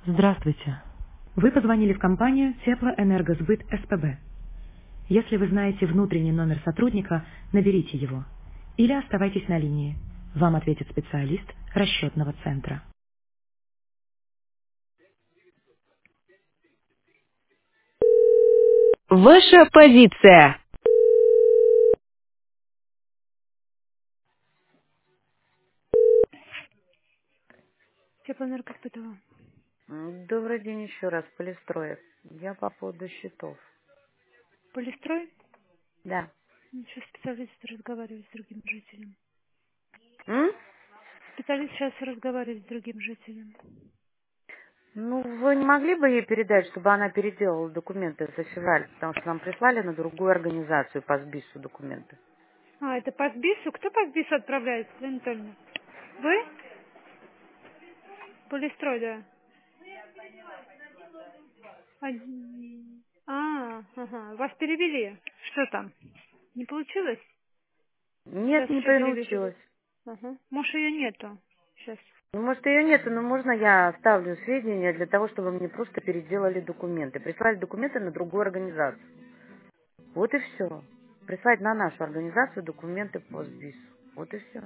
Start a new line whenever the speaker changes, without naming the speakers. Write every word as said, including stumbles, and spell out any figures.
Здравствуйте. Вы позвонили в компанию Теплоэнергосбыт СПБ. Если вы знаете внутренний номер сотрудника, наберите его. Или оставайтесь на линии. Вам ответит специалист расчетного центра. Ваша позиция. Теплоэнергосбытова.
М, Добрый день еще раз, Полистроев. Я по поводу счетов.
Полистрой?
Да.
Сейчас специалист разговаривает с другим жителем.
М?
Специалист сейчас разговаривает с другим жителем.
Ну, вы не могли бы ей передать, чтобы она переделала документы за февраль, потому что нам прислали на другую организацию по СБИСу документы.
А, это по СБИСу? Кто по СБИСу отправляет, Елена Анатольевна? Вы? Полистрой, да. Один. А, ага, вас перевели. Что там? Не получилось?
Нет,
Сейчас
не
еще переведу.
получилось.
Ага. Может, ее нету. Сейчас.
Ну, может, ее нету, но можно я оставлю сведения для того, чтобы мне просто переделали документы. Прислали документы на другую организацию. Вот и все. Прислать на нашу организацию документы по СБИСу. Вот и все.